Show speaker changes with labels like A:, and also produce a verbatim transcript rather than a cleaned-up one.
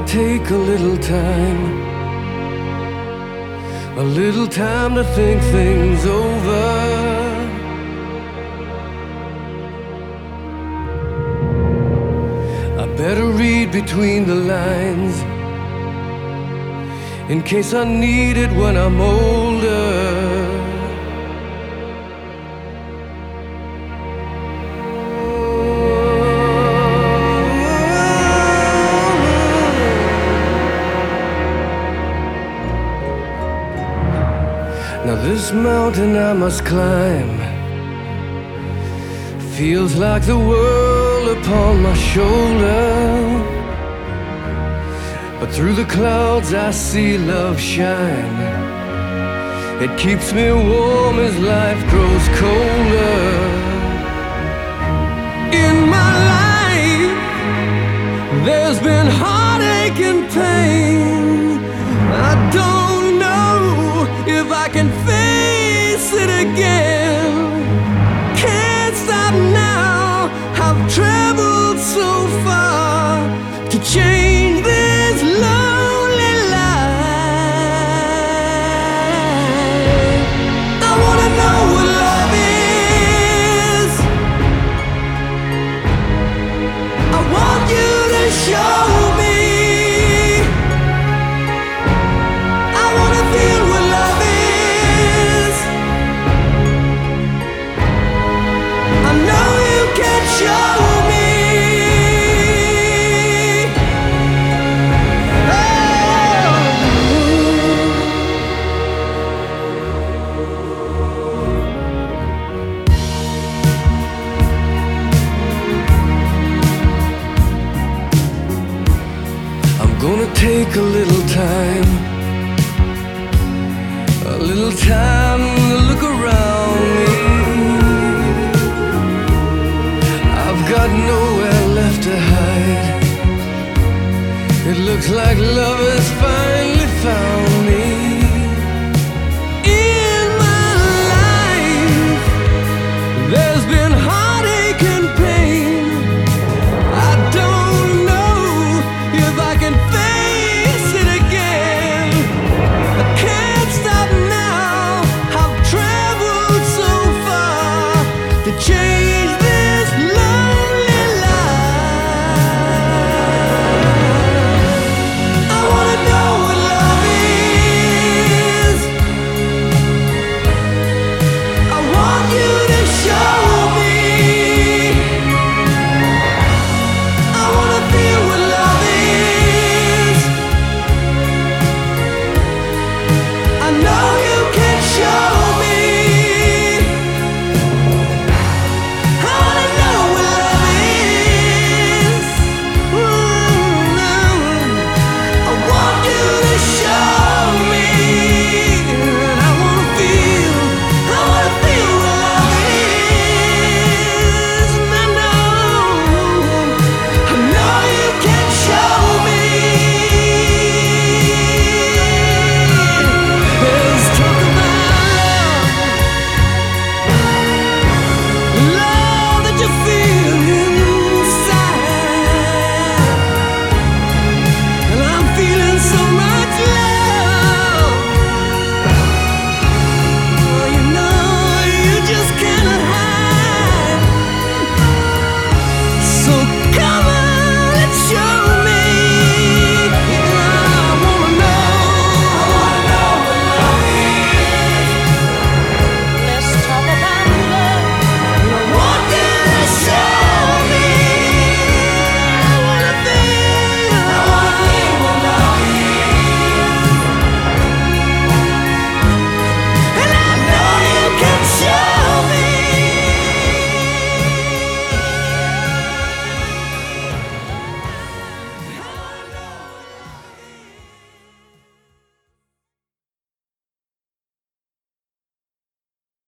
A: take a little time, a little time to think things over. I better read between the lines in case I need it when I'm older. Now this mountain I must climb feels like the world upon my shoulder, but through the clouds I see love shine. It keeps me warm as life grows colder. In my life there's been heartache and pain. I don't know if I can face it again. Can't stop now, I've traveled so far to change this lonely life. I wanna know what love is. I want you to show me. I wanna feel what love is. I know you can show me. I'm gonna take a little time, a little time to look around me. I've got nowhere left to hide. It looks like love has finally found me.